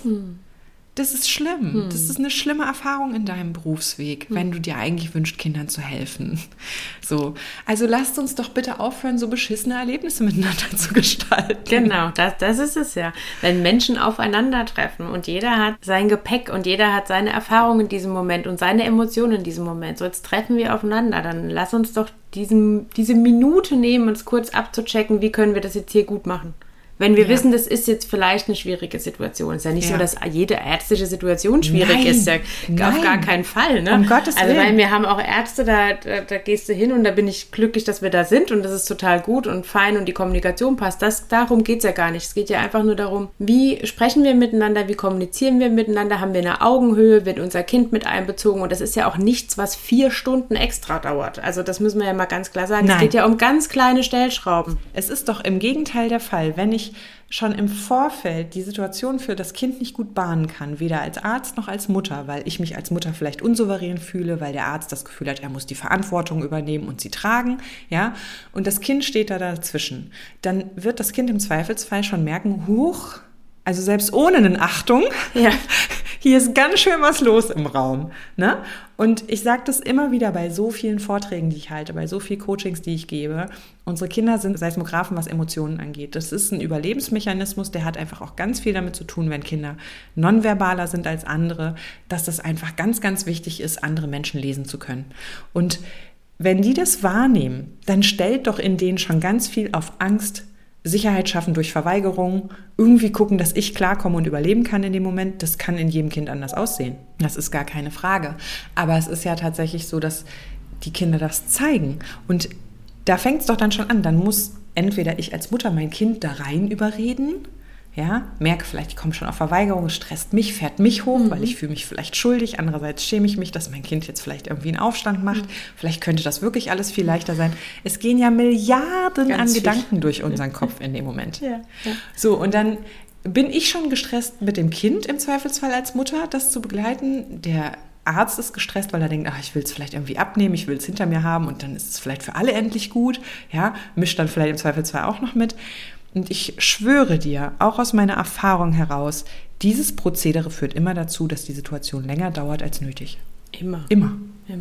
Das ist schlimm. Das ist eine schlimme Erfahrung in deinem Berufsweg, wenn du dir eigentlich wünschst, Kindern zu helfen. So. Also lasst uns doch bitte aufhören, so beschissene Erlebnisse miteinander zu gestalten. Genau, das ist es ja. Wenn Menschen aufeinandertreffen und jeder hat sein Gepäck und jeder hat seine Erfahrungen in diesem Moment und seine Emotionen in diesem Moment. So, jetzt treffen wir aufeinander. Dann lass uns doch diese Minute nehmen, uns kurz abzuchecken, wie können wir das jetzt hier gut machen. Wenn wir wissen, das ist jetzt vielleicht eine schwierige Situation. Es ist ja nicht so, dass jede ärztliche Situation schwierig ist. Ja, auf gar keinen Fall. Ne? Um Gottes Willen. Also, weil wir haben auch Ärzte, da gehst du hin und da bin ich glücklich, dass wir da sind und das ist total gut und fein und die Kommunikation passt. Darum geht es ja gar nicht. Es geht ja einfach nur darum, wie sprechen wir miteinander, wie kommunizieren wir miteinander, haben wir eine Augenhöhe, wird unser Kind mit einbezogen und das ist ja auch nichts, was 4 Stunden extra dauert. Also das müssen wir ja mal ganz klar sagen. Es geht ja um ganz kleine Stellschrauben. Es ist doch im Gegenteil der Fall, wenn ich schon im Vorfeld die Situation für das Kind nicht gut bahnen kann, weder als Arzt noch als Mutter, weil ich mich als Mutter vielleicht unsouverän fühle, weil der Arzt das Gefühl hat, er muss die Verantwortung übernehmen und sie tragen, ja, und das Kind steht da dazwischen, dann wird das Kind im Zweifelsfall schon merken, huch, also selbst ohne eine Achtung, hier ist ganz schön was los im Raum. Ne? Und ich sage das immer wieder bei so vielen Vorträgen, die ich halte, bei so vielen Coachings, die ich gebe. Unsere Kinder sind Seismographen, was Emotionen angeht. Das ist ein Überlebensmechanismus, der hat einfach auch ganz viel damit zu tun, wenn Kinder nonverbaler sind als andere, dass das einfach ganz, ganz wichtig ist, andere Menschen lesen zu können. Und wenn die das wahrnehmen, dann stellt doch in denen schon ganz viel auf Angst, Sicherheit schaffen durch Verweigerung, irgendwie gucken, dass ich klarkomme und überleben kann in dem Moment. Das kann in jedem Kind anders aussehen. Das ist gar keine Frage. Aber es ist ja tatsächlich so, dass die Kinder das zeigen. Und da fängt es doch dann schon an. Dann muss entweder ich als Mutter mein Kind da rein überreden, ja, merke vielleicht, ich komme schon auf Verweigerung, es stresst mich, fährt mich hoch, weil ich fühle mich vielleicht schuldig. Andererseits schäme ich mich, dass mein Kind jetzt vielleicht irgendwie einen Aufstand macht. Vielleicht könnte das wirklich alles viel leichter sein. Es gehen ja Milliarden an Gedanken durch unseren Kopf in dem Moment. Ja. So, und dann bin ich schon gestresst mit dem Kind im Zweifelsfall als Mutter, das zu begleiten. Der Arzt ist gestresst, weil er denkt, ich will es vielleicht irgendwie abnehmen, ich will es hinter mir haben und dann ist es vielleicht für alle endlich gut. Ja, mischt dann vielleicht im Zweifelsfall auch noch mit. Und ich schwöre dir, auch aus meiner Erfahrung heraus, dieses Prozedere führt immer dazu, dass die Situation länger dauert als nötig. Immer. Immer.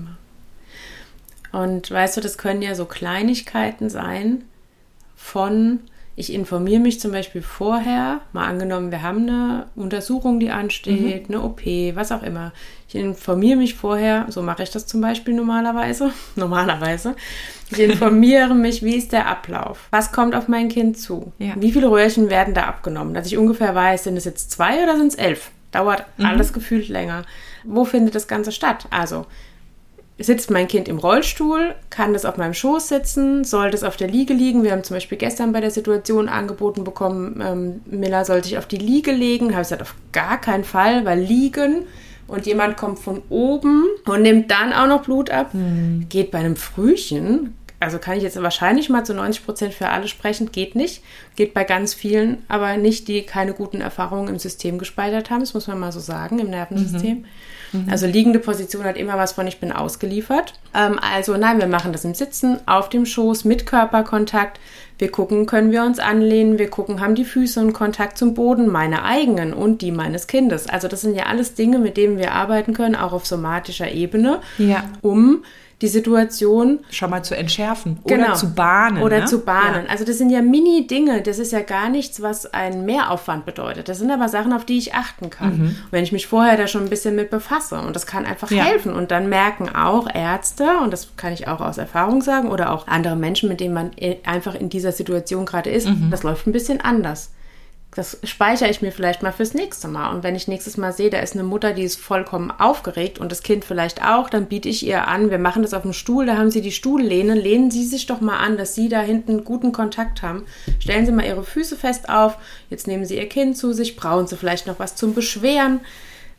Und weißt du, das können ja so Kleinigkeiten sein von, ich informiere mich zum Beispiel vorher, mal angenommen, wir haben eine Untersuchung, die ansteht, eine OP, was auch immer. Ich informiere mich vorher, so mache ich das zum Beispiel normalerweise. Ich informiere mich, wie ist der Ablauf? Was kommt auf mein Kind zu? Ja. Wie viele Röhrchen werden da abgenommen? Dass ich ungefähr weiß, sind es jetzt 2 oder sind es 11? Dauert alles gefühlt länger. Wo findet das Ganze statt? Also, sitzt mein Kind im Rollstuhl, kann das auf meinem Schoß sitzen, soll das auf der Liege liegen? Wir haben zum Beispiel gestern bei der Situation angeboten bekommen, Miller soll sich auf die Liege legen. Da habe ich gesagt, auf gar keinen Fall, weil liegen und jemand kommt von oben und nimmt dann auch noch Blut ab. Geht bei einem Frühchen, also kann ich jetzt wahrscheinlich mal zu 90% für alle sprechen, geht nicht. Geht bei ganz vielen, aber nicht, die keine guten Erfahrungen im System gespeichert haben, das muss man mal so sagen, im Nervensystem. Also liegende Position hat immer was von, ich bin ausgeliefert. Also nein, wir machen das im Sitzen, auf dem Schoß, mit Körperkontakt. Wir gucken, können wir uns anlehnen, wir gucken, haben die Füße einen Kontakt zum Boden, meine eigenen und die meines Kindes. Also das sind ja alles Dinge, mit denen wir arbeiten können, auch auf somatischer Ebene, um die Situation schon mal zu entschärfen oder zu bahnen. Oder zu bahnen. Ja. Also das sind ja Mini-Dinge, das ist ja gar nichts, was einen Mehraufwand bedeutet. Das sind aber Sachen, auf die ich achten kann. Und wenn ich mich vorher da schon ein bisschen mit befasse und das kann einfach helfen. Und dann merken auch Ärzte, und das kann ich auch aus Erfahrung sagen, oder auch andere Menschen, mit denen man einfach in dieser Situation gerade ist, das läuft ein bisschen anders. Das speichere ich mir vielleicht mal fürs nächste Mal. Und wenn ich nächstes Mal sehe, da ist eine Mutter, die ist vollkommen aufgeregt und das Kind vielleicht auch, dann biete ich ihr an, wir machen das auf dem Stuhl, da haben Sie die Stuhllehne, lehnen Sie sich doch mal an, dass Sie da hinten guten Kontakt haben. Stellen Sie mal Ihre Füße fest auf, jetzt nehmen Sie Ihr Kind zu sich, brauchen Sie vielleicht noch was zum Beschweren.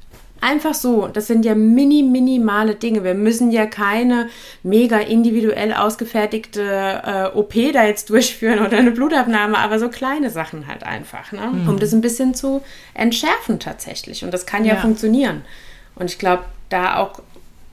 Einfach so, das sind ja minimale Dinge. Wir müssen ja keine mega individuell ausgefertigte OP da jetzt durchführen oder eine Blutabnahme, aber so kleine Sachen halt einfach, ne? Um das ein bisschen zu entschärfen tatsächlich. Und das kann ja funktionieren. Und ich glaube, da auch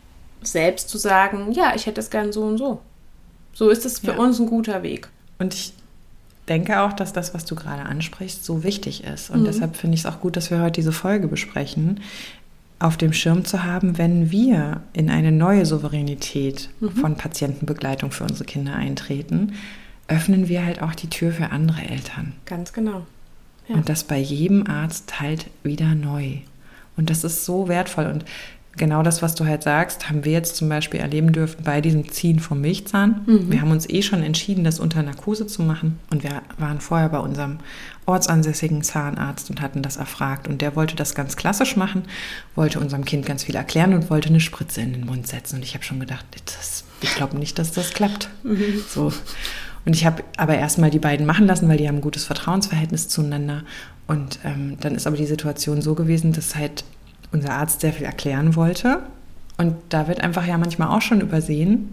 selbst zu sagen, ja, ich hätte es gern so und so. So ist es für uns ein guter Weg. Und ich denke auch, dass das, was du gerade ansprichst, so wichtig ist. Und deshalb finde ich es auch gut, dass wir heute diese Folge besprechen, auf dem Schirm zu haben, wenn wir in eine neue Souveränität von Patientenbegleitung für unsere Kinder eintreten, öffnen wir halt auch die Tür für andere Eltern. Ganz genau. Ja. Und das bei jedem Arzt halt wieder neu. Und das ist so wertvoll. Und genau das, was du halt sagst, haben wir jetzt zum Beispiel erleben dürfen bei diesem Ziehen vom Milchzahn. Wir haben uns schon entschieden, das unter Narkose zu machen. Und wir waren vorher bei unserem ortsansässigen Zahnarzt und hatten das erfragt. Und der wollte das ganz klassisch machen, wollte unserem Kind ganz viel erklären und wollte eine Spritze in den Mund setzen. Und ich habe schon gedacht, ich glaube nicht, dass das klappt. So. Und ich habe aber erstmal die beiden machen lassen, weil die haben ein gutes Vertrauensverhältnis zueinander. Und dann ist aber die Situation so gewesen, dass halt unser Arzt sehr viel erklären wollte. Und da wird einfach ja manchmal auch schon übersehen,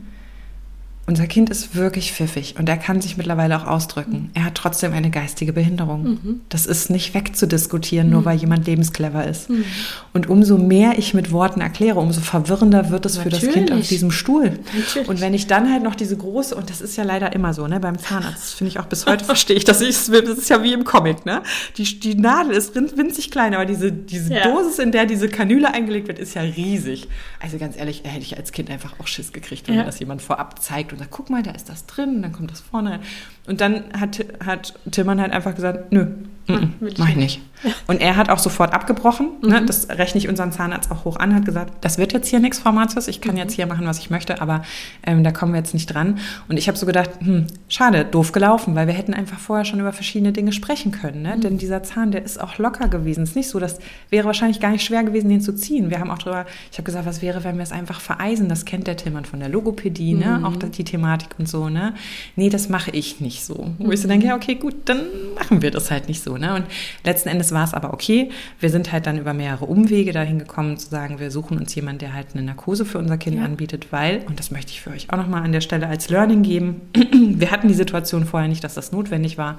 unser Kind ist wirklich pfiffig und er kann sich mittlerweile auch ausdrücken. Er hat trotzdem eine geistige Behinderung. Das ist nicht wegzudiskutieren, nur weil jemand lebensclever ist. Und umso mehr ich mit Worten erkläre, umso verwirrender wird es für das Kind auf diesem Stuhl. Natürlich. Und wenn ich dann halt noch diese große, und das ist ja leider immer so, ne, beim Zahnarzt, das finde ich auch bis heute, verstehe ich, das ist ja wie im Comic, ne? Die Nadel ist winzig klein, aber diese Dosis, in der diese Kanüle eingelegt wird, ist ja riesig. Also ganz ehrlich, hätte ich als Kind einfach auch Schiss gekriegt, wenn mir das jemand vorab zeigt und sagt, guck mal, da ist das drin, und dann kommt das vorne rein. Und dann hat Tillmann halt einfach gesagt, nö, mach ich nicht. Und er hat auch sofort abgebrochen, ne? Das rechne ich unseren Zahnarzt auch hoch an, hat gesagt, das wird jetzt hier nichts, Frau Martius, ich kann jetzt hier machen, was ich möchte, aber da kommen wir jetzt nicht dran. Und ich habe so gedacht, schade, doof gelaufen, weil wir hätten einfach vorher schon über verschiedene Dinge sprechen können, ne? Denn dieser Zahn, der ist auch locker gewesen. Es ist nicht so, das wäre wahrscheinlich gar nicht schwer gewesen, den zu ziehen. Wir haben auch ich habe gesagt, was wäre, wenn wir es einfach vereisen? Das kennt der Tillmann von der Logopädie, ne? Auch die Thematik und so, ne? Nee, das mache ich nicht so. Wo ich so denke, ja, okay, gut, dann machen wir das halt nicht so, ne? Und letzten Endes war es aber okay. Wir sind halt dann über mehrere Umwege dahin gekommen, zu sagen, wir suchen uns jemanden, der halt eine Narkose für unser Kind anbietet, weil, und das möchte ich für euch auch nochmal an der Stelle als Learning geben, wir hatten die Situation vorher nicht, dass das notwendig war,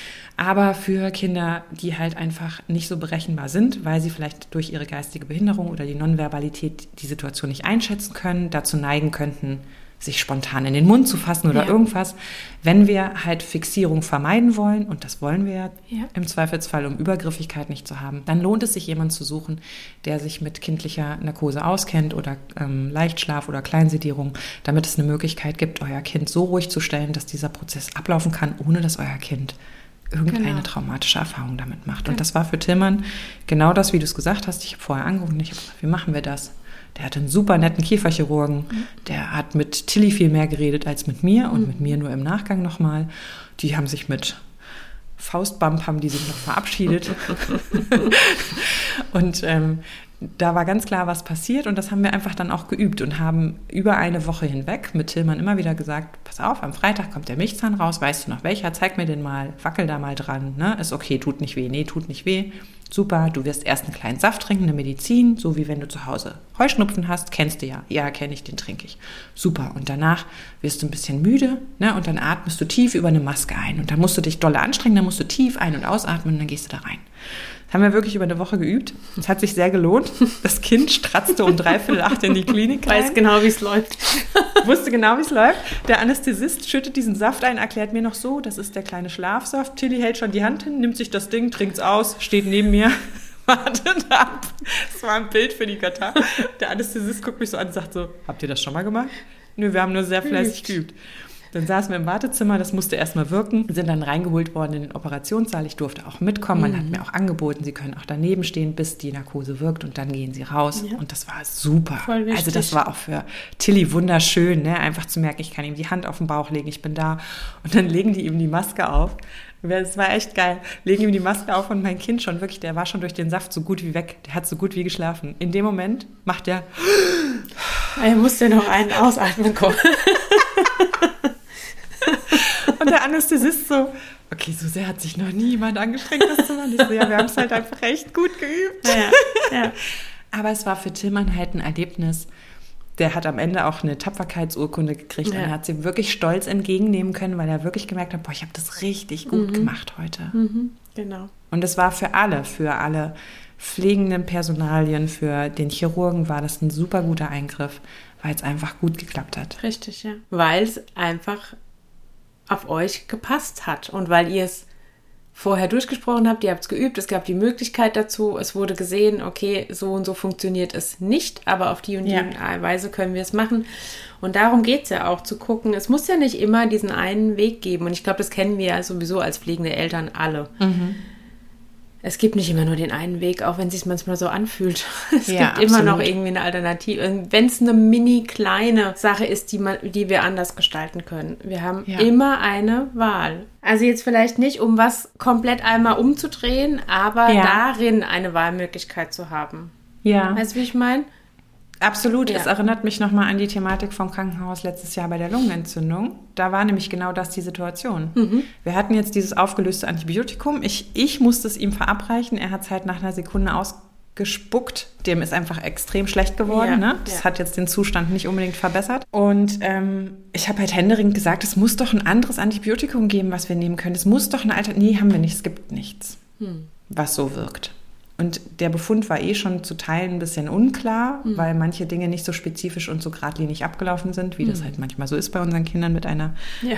aber für Kinder, die halt einfach nicht so berechenbar sind, weil sie vielleicht durch ihre geistige Behinderung oder die Nonverbalität die Situation nicht einschätzen können, dazu neigen könnten, sich spontan in den Mund zu fassen oder irgendwas. Wenn wir halt Fixierung vermeiden wollen, und das wollen wir ja im Zweifelsfall, um Übergriffigkeit nicht zu haben, dann lohnt es sich, jemanden zu suchen, der sich mit kindlicher Narkose auskennt oder Leichtschlaf oder Kleinsedierung, damit es eine Möglichkeit gibt, euer Kind so ruhig zu stellen, dass dieser Prozess ablaufen kann, ohne dass euer Kind irgendeine traumatische Erfahrung damit macht. Und das war für Tillmann genau das, wie du es gesagt hast. Ich habe vorher angerufen und ich habe gesagt, wie machen wir das? Der hat einen super netten Kieferchirurgen, der hat mit Tilly viel mehr geredet als mit mir und mit mir nur im Nachgang nochmal. Die haben sich mit Faustbump, haben die sich noch verabschiedet. Und da war ganz klar, was passiert, und das haben wir einfach dann auch geübt und haben über eine Woche hinweg mit Tillmann immer wieder gesagt, pass auf, am Freitag kommt der Milchzahn raus, weißt du noch welcher, zeig mir den mal, wackel da mal dran, ne? Ist okay, tut nicht weh, nee, tut nicht weh, super, du wirst erst einen kleinen Saft trinken, eine Medizin, so wie wenn du zu Hause Heuschnupfen hast, kennst du ja, kenne ich, den trinke ich, super, und danach wirst du ein bisschen müde, ne? Und dann atmest du tief über eine Maske ein und dann musst du dich dolle anstrengen, dann musst du tief ein- und ausatmen und dann gehst du da rein. Das haben wir wirklich über eine Woche geübt. Es hat sich sehr gelohnt. Das Kind stratzte um 7:45 in die Klinik rein. Weiß genau, wie es läuft. Wusste genau, wie es läuft. Der Anästhesist schüttet diesen Saft ein, erklärt mir noch so, das ist der kleine Schlafsaft. Tilly hält schon die Hand hin, nimmt sich das Ding, trinkt's aus, steht neben mir, wartet ab. Das war ein Bild für die Götter. Der Anästhesist guckt mich so an und sagt so, habt ihr das schon mal gemacht? Nö, wir haben nur sehr fleißig geübt. Dann saßen wir im Wartezimmer, das musste erstmal wirken, sind dann reingeholt worden in den Operationssaal. Ich durfte auch mitkommen, man hat mir auch angeboten, sie können auch daneben stehen, bis die Narkose wirkt und dann gehen sie raus. Ja. Und das war super. Voll wichtig. Also das war auch für Tilly wunderschön, ne? Einfach zu merken, ich kann ihm die Hand auf den Bauch legen, ich bin da. Und dann legen die ihm die Maske auf. Das war echt geil. Legen ihm die Maske auf und mein Kind schon wirklich, der war schon durch den Saft so gut wie weg. Der hat so gut wie geschlafen. In dem Moment macht er... Er musste noch einen ausatmen kommen. Und der Anästhesist so, okay, so sehr hat sich noch nie jemand angestrengt, das zu machen. Ich so, ja, wir haben es halt einfach echt gut geübt. Ja. Aber es war für Tillmann halt ein Erlebnis. Der hat am Ende auch eine Tapferkeitsurkunde gekriegt und er hat sie wirklich stolz entgegennehmen können, weil er wirklich gemerkt hat, boah, ich habe das richtig gut gemacht heute. Genau. Und es war für alle pflegenden Personalien, für den Chirurgen war das ein super guter Eingriff, weil es einfach gut geklappt hat. Richtig, ja. Weil es einfach auf euch gepasst hat und weil ihr es vorher durchgesprochen habt, ihr habt es geübt, es gab die Möglichkeit dazu, es wurde gesehen, okay, so und so funktioniert es nicht, aber auf die und die Weise können wir es machen. Und darum geht es ja auch, zu gucken, es muss ja nicht immer diesen einen Weg geben. Und ich glaube, das kennen wir ja sowieso als pflegende Eltern alle. Es gibt nicht immer nur den einen Weg, auch wenn es sich manchmal so anfühlt. Es gibt immer noch irgendwie eine Alternative. Wenn es eine mini kleine Sache ist, die wir anders gestalten können. Wir haben immer eine Wahl. Also jetzt vielleicht nicht, um was komplett einmal umzudrehen, aber darin eine Wahlmöglichkeit zu haben. Ja. Weißt du, wie ich meine? Absolut. Es erinnert mich nochmal an die Thematik vom Krankenhaus letztes Jahr bei der Lungenentzündung. Da war nämlich genau das die Situation. Wir hatten jetzt dieses aufgelöste Antibiotikum. Ich musste es ihm verabreichen. Er hat es halt nach einer Sekunde ausgespuckt. Dem ist einfach extrem schlecht geworden. Ne? Das hat jetzt den Zustand nicht unbedingt verbessert. Und ich habe halt händeringend gesagt, es muss doch ein anderes Antibiotikum geben, was wir nehmen können. Es muss doch eine Alternative. Nee, haben wir nicht. Es gibt nichts, was so wirkt. Und der Befund war schon zu Teilen ein bisschen unklar, weil manche Dinge nicht so spezifisch und so geradlinig abgelaufen sind, wie das halt manchmal so ist bei unseren Kindern mit einer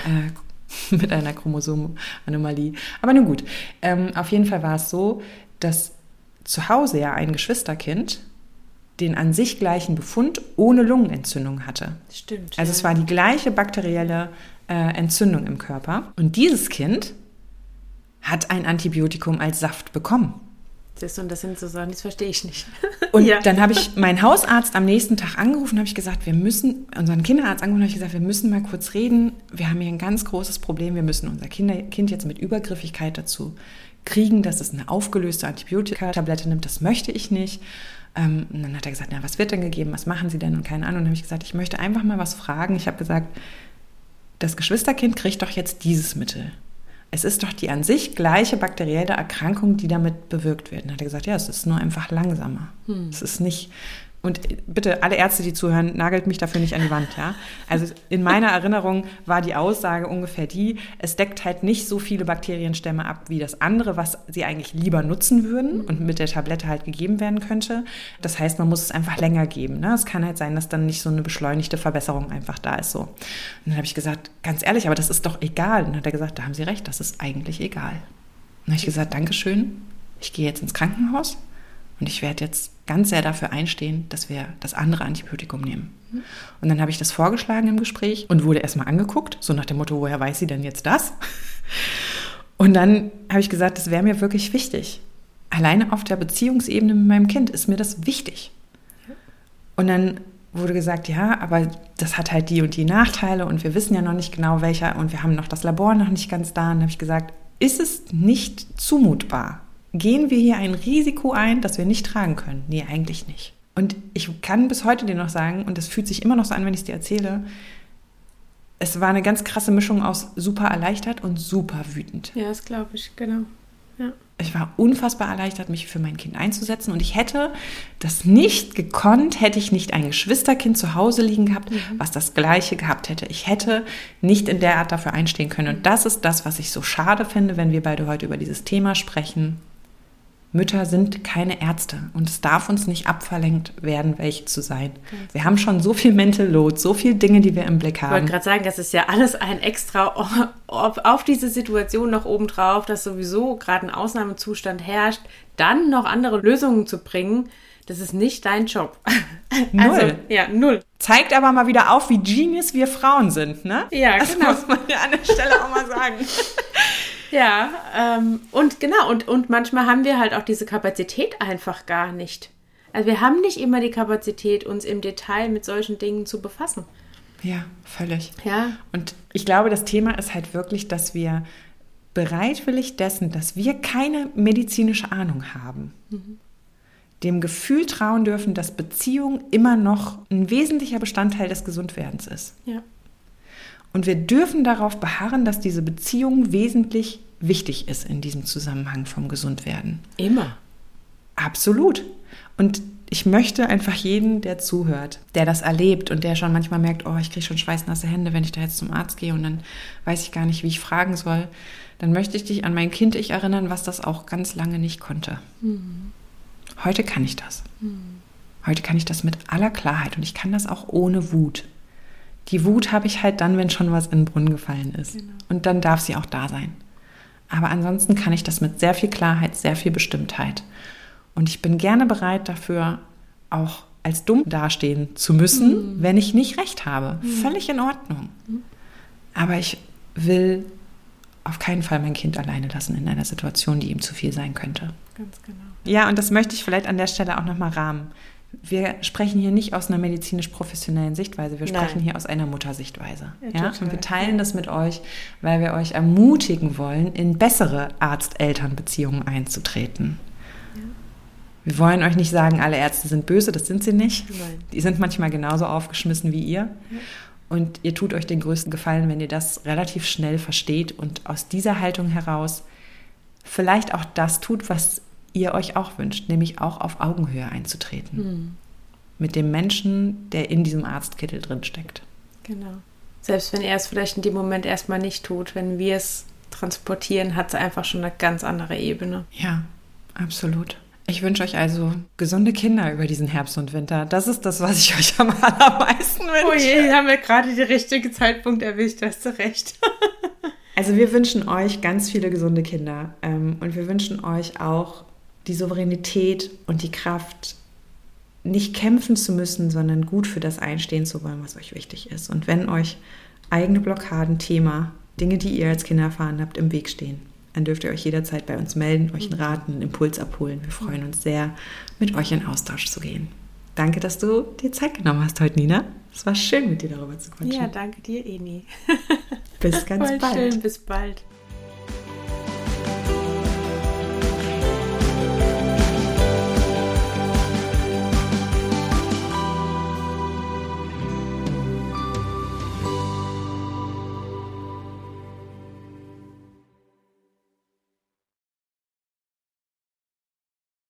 Chromosomenanomalie. Aber nun gut, auf jeden Fall war es so, dass zu Hause ja ein Geschwisterkind den an sich gleichen Befund ohne Lungenentzündung hatte. Stimmt. Also es war die gleiche bakterielle Entzündung im Körper. Und dieses Kind hat ein Antibiotikum als Saft bekommen. Und das sind so Sachen, das verstehe ich nicht. Und dann habe ich meinen Hausarzt am nächsten Tag angerufen, habe ich gesagt, unseren Kinderarzt angerufen, habe ich gesagt, wir müssen mal kurz reden. Wir haben hier ein ganz großes Problem. Wir müssen unser Kind jetzt mit Übergriffigkeit dazu kriegen, dass es eine aufgelöste Antibiotika-Tablette nimmt. Das möchte ich nicht. Und dann hat er gesagt, was wird denn gegeben? Was machen Sie denn? Und keine Ahnung. Und dann habe ich gesagt, ich möchte einfach mal was fragen. Ich habe gesagt, das Geschwisterkind kriegt doch jetzt dieses Mittel. Es ist doch die an sich gleiche bakterielle Erkrankung, die damit bewirkt wird. Dann hat er gesagt, es ist nur einfach langsamer. Es ist nicht... Und bitte, alle Ärzte, die zuhören, nagelt mich dafür nicht an die Wand, ja? Also in meiner Erinnerung war die Aussage ungefähr es deckt halt nicht so viele Bakterienstämme ab wie das andere, was sie eigentlich lieber nutzen würden und mit der Tablette halt gegeben werden könnte. Das heißt, man muss es einfach länger geben, ne? Es kann halt sein, dass dann nicht so eine beschleunigte Verbesserung einfach da ist, so. Und dann habe ich gesagt, ganz ehrlich, aber das ist doch egal. Und dann hat er gesagt, da haben Sie recht, das ist eigentlich egal. Und dann habe ich gesagt, Dankeschön, ich gehe jetzt ins Krankenhaus. Und ich werde jetzt ganz sehr dafür einstehen, dass wir das andere Antibiotikum nehmen. Und dann habe ich das vorgeschlagen im Gespräch und wurde erstmal angeguckt, so nach dem Motto, woher weiß sie denn jetzt das? Und dann habe ich gesagt, das wäre mir wirklich wichtig. Alleine auf der Beziehungsebene mit meinem Kind ist mir das wichtig. Und dann wurde gesagt, aber das hat halt die und die Nachteile und wir wissen ja noch nicht genau welcher und wir haben noch das Labor noch nicht ganz da. Und dann habe ich gesagt, ist es nicht zumutbar? Gehen wir hier ein Risiko ein, das wir nicht tragen können? Nee, eigentlich nicht. Und ich kann bis heute dir noch sagen, und das fühlt sich immer noch so an, wenn ich es dir erzähle, es war eine ganz krasse Mischung aus super erleichtert und super wütend. Ja, das glaube ich, genau. Ja. Ich war unfassbar erleichtert, mich für mein Kind einzusetzen und ich hätte das nicht gekonnt, hätte ich nicht ein Geschwisterkind zu Hause liegen gehabt, was das Gleiche gehabt hätte. Ich hätte nicht in der Art dafür einstehen können. Und das ist das, was ich so schade finde, wenn wir beide heute über dieses Thema sprechen. Mütter sind keine Ärzte und es darf uns nicht abverlangt werden, welche zu sein. Wir haben schon so viel Mental Load, so viele Dinge, die wir im Blick haben. Ich wollte gerade sagen, das ist ja alles ein extra auf diese Situation noch obendrauf, dass sowieso gerade ein Ausnahmezustand herrscht, dann noch andere Lösungen zu bringen, das ist nicht dein Job. Null. Also, null. Zeigt aber mal wieder auf, wie genius wir Frauen sind, ne? Ja, das genau. Das muss man ja an der Stelle auch mal sagen. Ja, und genau, und manchmal haben wir halt auch diese Kapazität einfach gar nicht. Also wir haben nicht immer die Kapazität, uns im Detail mit solchen Dingen zu befassen. Ja, völlig. Ja. Und ich glaube, das Thema ist halt wirklich, dass wir bereitwillig dessen, dass wir keine medizinische Ahnung haben, dem Gefühl trauen dürfen, dass Beziehung immer noch ein wesentlicher Bestandteil des Gesundwerdens ist. Ja. Und wir dürfen darauf beharren, dass diese Beziehung wesentlich wichtig ist in diesem Zusammenhang vom Gesundwerden. Immer. Absolut. Und ich möchte einfach jeden, der zuhört, der das erlebt und der schon manchmal merkt, oh, ich kriege schon schweißnasse Hände, wenn ich da jetzt zum Arzt gehe und dann weiß ich gar nicht, wie ich fragen soll, dann möchte ich dich an mein Kind-Ich erinnern, was das auch ganz lange nicht konnte. Heute kann ich das. Heute kann ich das mit aller Klarheit und ich kann das auch ohne Wut. Die Wut habe ich halt dann, wenn schon was in den Brunnen gefallen ist. Genau. Und dann darf sie auch da sein. Aber ansonsten kann ich das mit sehr viel Klarheit, sehr viel Bestimmtheit. Und ich bin gerne bereit dafür, auch als dumm dastehen zu müssen, wenn ich nicht recht habe. Völlig in Ordnung. Aber ich will auf keinen Fall mein Kind alleine lassen in einer Situation, die ihm zu viel sein könnte. Ganz genau. Ja, und das möchte ich vielleicht an der Stelle auch nochmal rahmen. Wir sprechen hier nicht aus einer medizinisch-professionellen Sichtweise, wir sprechen hier aus einer Muttersichtweise. Ja? Und wir teilen das mit euch, weil wir euch ermutigen wollen, in bessere Arzt-Eltern-Beziehungen einzutreten. Ja. Wir wollen euch nicht sagen, alle Ärzte sind böse, das sind sie nicht. Nein. Die sind manchmal genauso aufgeschmissen wie ihr. Ja. Und ihr tut euch den größten Gefallen, wenn ihr das relativ schnell versteht und aus dieser Haltung heraus vielleicht auch das tut, was ihr euch auch wünscht, nämlich auch auf Augenhöhe einzutreten. Mit dem Menschen, der in diesem Arztkittel drin steckt. Genau. Selbst wenn er es vielleicht in dem Moment erstmal nicht tut, wenn wir es transportieren, hat es einfach schon eine ganz andere Ebene. Ja, absolut. Ich wünsche euch also gesunde Kinder über diesen Herbst und Winter. Das ist das, was ich euch am allermeisten wünsche. Oh je, haben wir gerade den richtigen Zeitpunkt erwischt, hast du recht. Also wir wünschen euch ganz viele gesunde Kinder und wir wünschen euch auch die Souveränität und die Kraft, nicht kämpfen zu müssen, sondern gut für das einstehen zu wollen, was euch wichtig ist. Und wenn euch eigene Blockaden, Thema, Dinge, die ihr als Kinder erfahren habt, im Weg stehen, dann dürft ihr euch jederzeit bei uns melden, euch einen Rat, einen Impuls abholen. Wir freuen uns sehr, mit euch in Austausch zu gehen. Danke, dass du dir Zeit genommen hast heute, Nina. Es war schön, mit dir darüber zu quatschen. Ja, danke dir, Eni. Bis ganz bald. Schön, bis bald.